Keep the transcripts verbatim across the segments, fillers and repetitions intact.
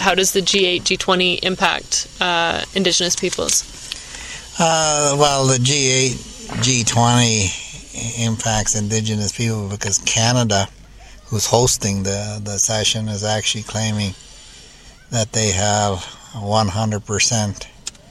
how does the G eight, G twenty impact uh, Indigenous peoples? Uh, well, the G eight, G twenty impacts Indigenous people because Canada, who's hosting the, the session, is actually claiming that they have one hundred percent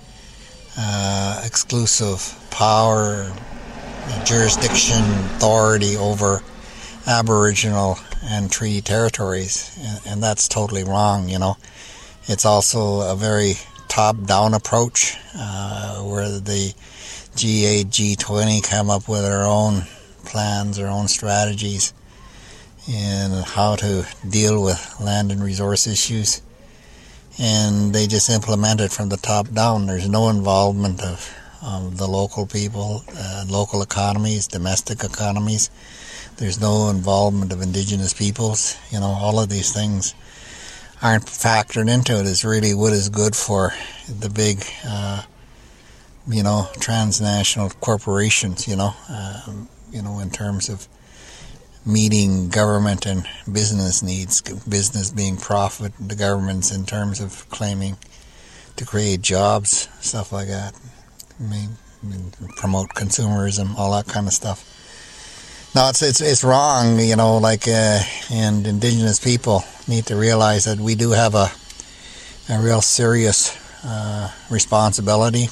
uh, exclusive power, jurisdiction, authority over Aboriginal and treaty territories, and, and that's totally wrong, you know. It's also a very top-down approach, uh, where the G eight, G twenty come up with their own plans, their own strategies in how to deal with land and resource issues, and they just implement it from the top down. There's no involvement of, of the local people, uh, local economies, domestic economies. There's no involvement of Indigenous peoples. You know, all of these things aren't factored into it. It's really what is good for the big, uh, you know, transnational corporations, you know, um, you know, in terms of meeting government and business needs, business being profit, the government's in terms of claiming to create jobs, stuff like that. I mean, promote consumerism, all that kind of stuff. No, it's it's it's wrong, you know, like, uh, and Indigenous people need to realize that we do have a, a real serious uh, responsibility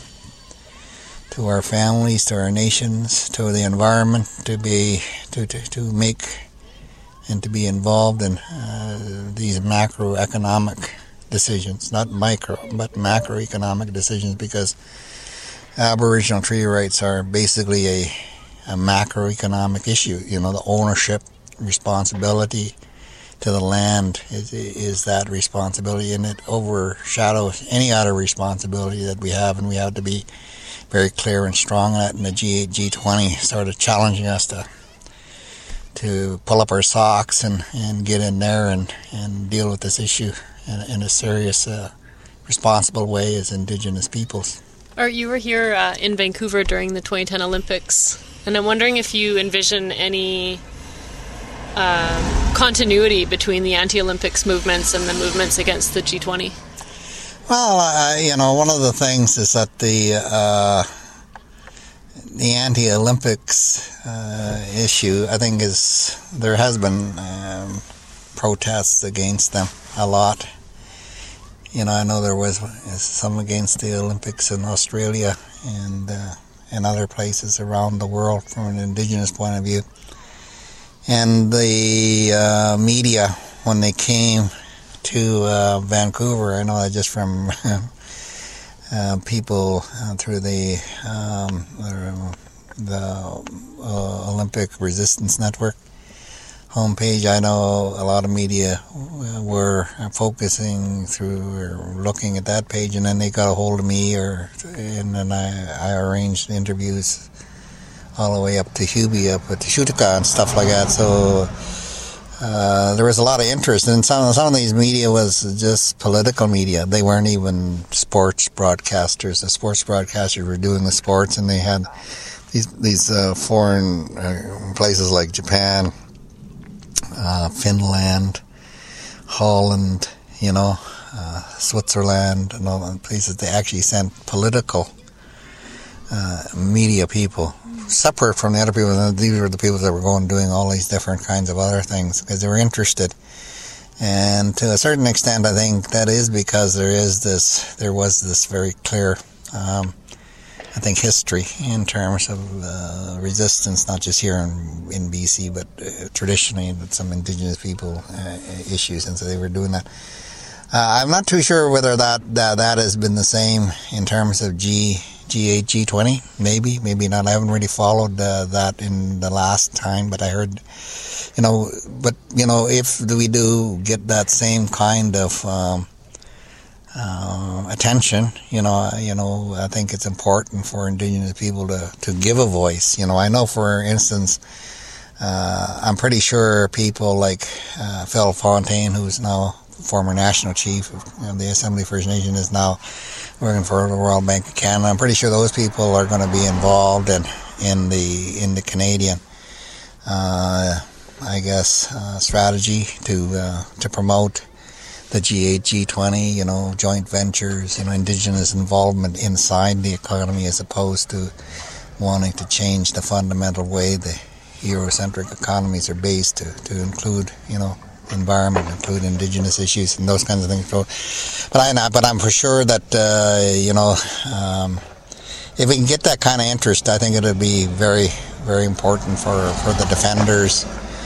to our families, to our nations, to the environment, to be to to, to make and to be involved in uh, these macroeconomic decisions, not micro, but macroeconomic decisions, because Aboriginal treaty rights are basically a, a macroeconomic issue. You know, the ownership, responsibility to the land is, is that responsibility, and it overshadows any other responsibility that we have, and we have to be very clear and strong on that. And the G eight, G twenty started challenging us to to pull up our socks and, and get in there and, and deal with this issue in, in a serious, uh, responsible way as Indigenous peoples. Art, you were here uh, in Vancouver during the twenty ten Olympics, and I'm wondering if you envision any uh, continuity between the anti-Olympics movements and the movements against the G twenty. Well, uh, you know, one of the things is that the uh, the anti-Olympics uh, issue, I think, is there has been um, protests against them a lot. You know, I know there was some against the Olympics in Australia and uh, and other places around the world from an Indigenous point of view. And the uh, media, when they came to uh, Vancouver, I know that just from uh, people uh, through the um, the uh, Olympic Resistance Network homepage, I know a lot of media were focusing through or looking at that page, and then they got a hold of me, or and then I, I arranged interviews all the way up to Hubie, up at Shutika and stuff like that. So uh, there was a lot of interest, and some some of these media was just political media. They weren't even sports broadcasters. The sports broadcasters were doing the sports, and they had these these uh, foreign uh, places like Japan, Uh, Finland, Holland, you know, uh, Switzerland, and all the places. They actually sent political uh, media people, separate from the other people. These were the people that were going doing all these different kinds of other things because they were interested. And to a certain extent, I think that is because there is this, there was this very clear, um, I think, history in terms of uh, resistance, not just here in, in B C, but uh, traditionally with some Indigenous people uh, issues, and so they were doing that. Uh, I'm not too sure whether that, that that has been the same in terms of G G eight, G twenty. Maybe, maybe not. I haven't really followed uh, that in the last time, but I heard, you know, but you know, if we do get that same kind of um, Uh, attention, you know, you know, I think it's important for Indigenous people to, to give a voice. You know, I know, for instance, uh, I'm pretty sure people like uh, Phil Fontaine, who's now former national chief of you know, the Assembly First Nation, is now working for the Royal Bank of Canada. I'm pretty sure those people are going to be involved in in the in the Canadian, uh, I guess, uh, strategy to uh, to promote the G eight, G twenty, you know, joint ventures, you know, indigenous involvement inside the economy as opposed to wanting to change the fundamental way the Eurocentric economies are based to, to include, you know, environment, include indigenous issues and those kinds of things. So, but I, but I'm for sure that uh, you know, um, if we can get that kind of interest, I think it'll be very, very important for for the defenders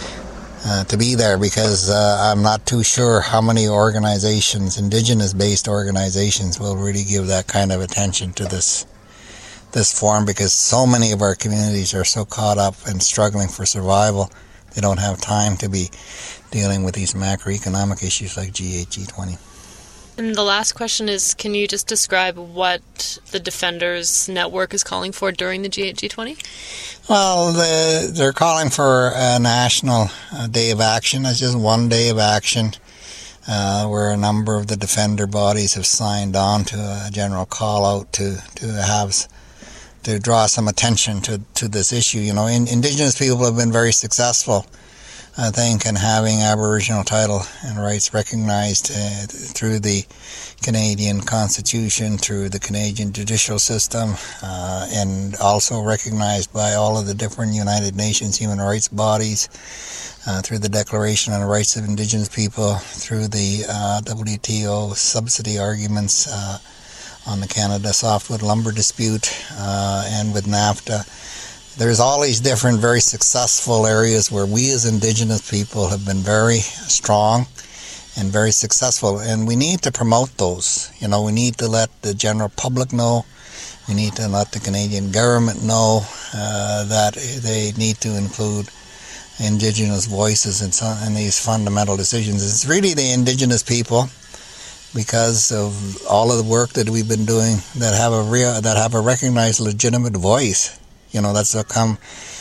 uh, to be there, because uh, I'm not too sure how many organizations, indigenous-based organizations, will really give that kind of attention to this this forum, because so many of our communities are so caught up and struggling for survival, they don't have time to be dealing with these macroeconomic issues like G eight, G twenty. And the last question is, can you just describe what the Defenders Network is calling for during the G eight, G twenty? Well, the, they're calling for a national uh, day of action. It's just one day of action uh, where a number of the defender bodies have signed on to a general call out to, to have to draw some attention to, to this issue. You know, in, Indigenous people have been very successful, I think, in having Aboriginal title and rights recognized uh, through the Canadian Constitution, through the Canadian judicial system, uh, and also recognized by all of the different United Nations human rights bodies, uh, through the Declaration on the Rights of Indigenous People, through the uh, W T O subsidy arguments uh, on the Canada softwood lumber dispute, uh, and with NAFTA. There's all these different, very successful areas where we as Indigenous people have been very strong and very successful, and we need to promote those. You know, we need to let the general public know, we need to let the Canadian government know uh, that they need to include Indigenous voices in, some, in these fundamental decisions. It's really the Indigenous people, because of all of the work that we've been doing, that have a real, that have a recognized legitimate voice. You know, that's how come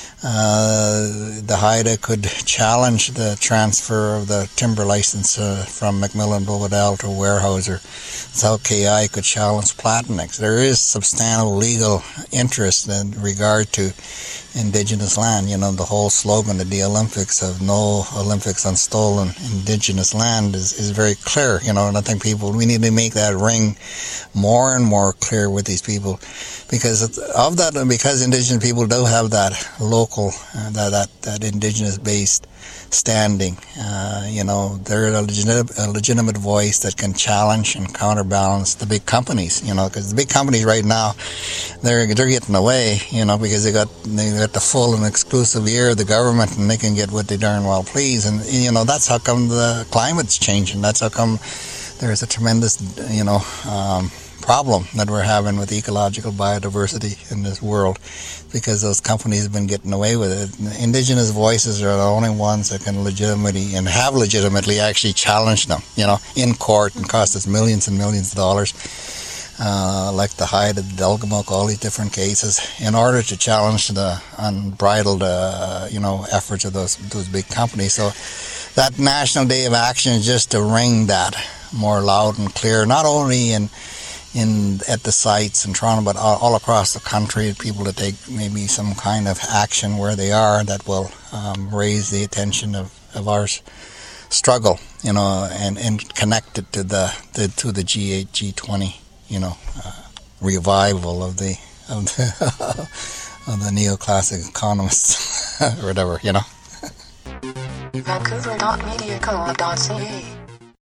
uh, the Haida could challenge the transfer of the timber license uh, from Macmillan Bovadel to Weyerhaeuser. That's how K I could challenge Platinix. There is substantial legal interest in regard to Indigenous land. You know, the whole slogan of the Olympics of no Olympics on stolen Indigenous land is, is very clear, you know, and I think people, we need to make that ring more and more clear with these people, because of that, because Indigenous people do have that local, uh, that, that, that Indigenous-based standing, uh, you know, they're a legitimate, a legitimate voice that can challenge and counterbalance the big companies, you know, because the big companies right now, they're they're getting away, you know, because they got they got the full and exclusive ear of the government, and they can get what they darn well please, and you know, that's how come the climate's changing. That's how come there's a tremendous, you know, um, problem that we're having with ecological biodiversity in this world, because those companies have been getting away with it. Indigenous voices are the only ones that can legitimately and have legitimately actually challenged them, you know, in court, and cost us millions and millions of dollars, uh, like the Haida, the Delgamuukw, all these different cases, in order to challenge the unbridled, uh, you know, efforts of those those big companies. So that National Day of Action is just to ring that more loud and clear, not only in in at the sites in Toronto, but all, all across the country, people to take maybe some kind of action where they are that will um, raise the attention of, of our struggle, you know, and, and connect it to the, the to the G eight, G twenty, you know, uh, revival of the of the, of the neoclassic economists or whatever, you know. Vancouver dot media co dot c a